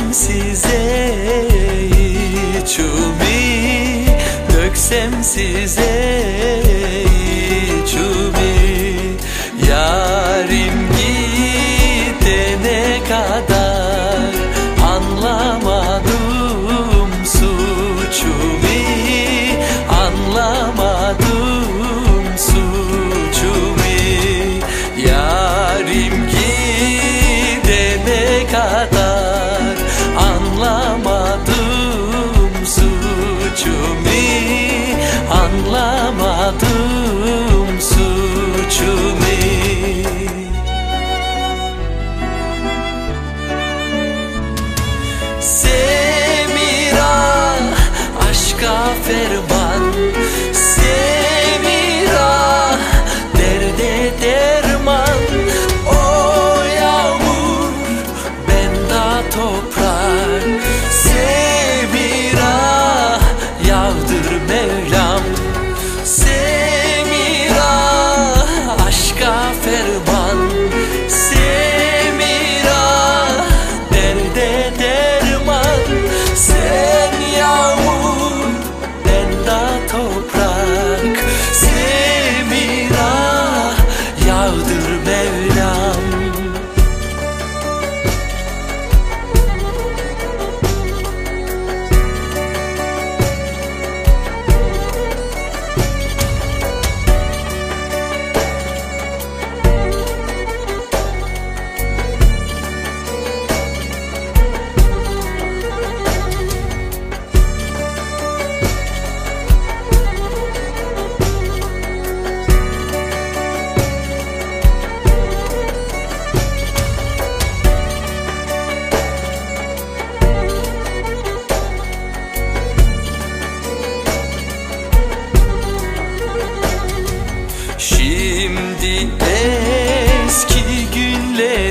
size içimi, döksem size içimi. Yarim gidene kadar anlamadım suçumu, anlamadım suçumu. Yarim gidene kadar anlamadım suçumu, anlamadım suçumu. Semira aşka ferman, Semira derde derman. O yağmur benda toprak, Semira yağdır Mevlam. Semira aşka ferman, Semira derde derman. Sen yağmur benda toprak, Semira yağdır Mevlam. Şimdi eski günler